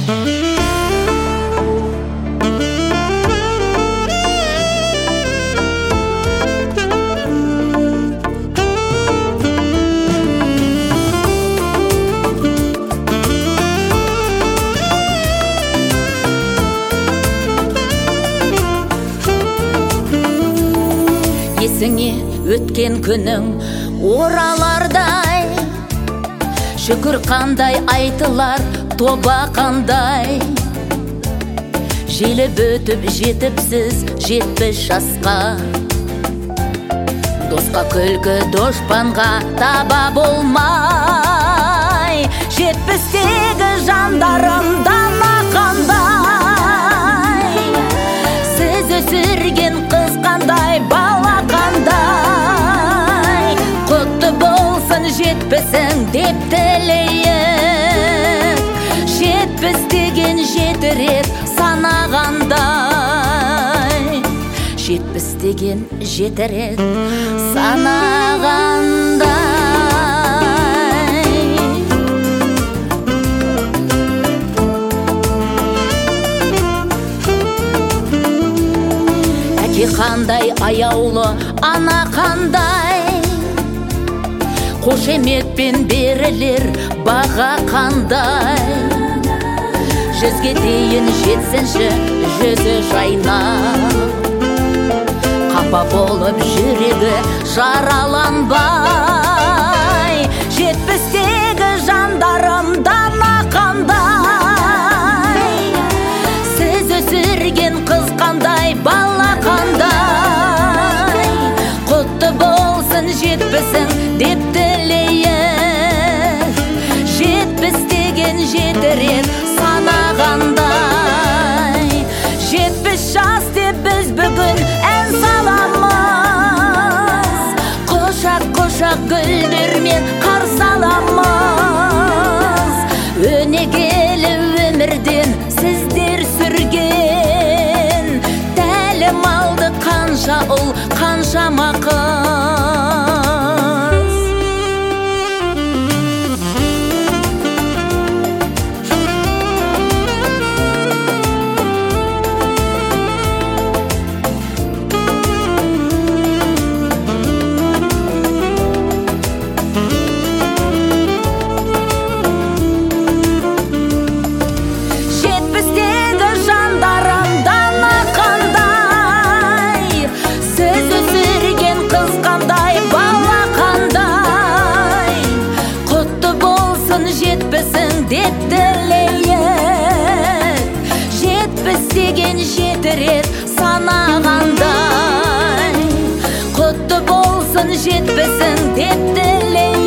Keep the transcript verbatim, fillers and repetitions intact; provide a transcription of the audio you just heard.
Есіңе өткен күнің оралардай, шүкір қандай айтылар тоба қандай. Желіп өтіп жетіпсіз жетпіс жасқа, досқа күлкі дошпанға таба болмай. Жетпістегі жандарым дана қандай, сіз өсірген қыз қандай, бала қандай. Құтты болсын жетпісің деп тілейік, жетпіс деген жетірек санағандай. Жетпіс деген жетірек санағандай. Әке қандай аяулы, ана қандай, қошеметпен берілер баға қандай. Жүзге дейін жетсінші жүзі жайнап, қапа болып жүрегі жараланбай. Жетпістегі жандарым дана қандай, сіз өсірген қыз қандай, бала қандай. Құтты болсын жетпісің деп тілейік, жетпіс деген жетірек санағандай. Жетпіс жас деп біз бүгін ән саламыз, құшақ-құшақ гүлдермен қарсы аламыз. Өнегелі өмірден сіздер сүрген, тәлім алды қанша ұл, қаншама қыз. Жетпісің деп тілейік, жетпіс деген жетірек санағандай. Құтты болсын жетпісің деп тілейік.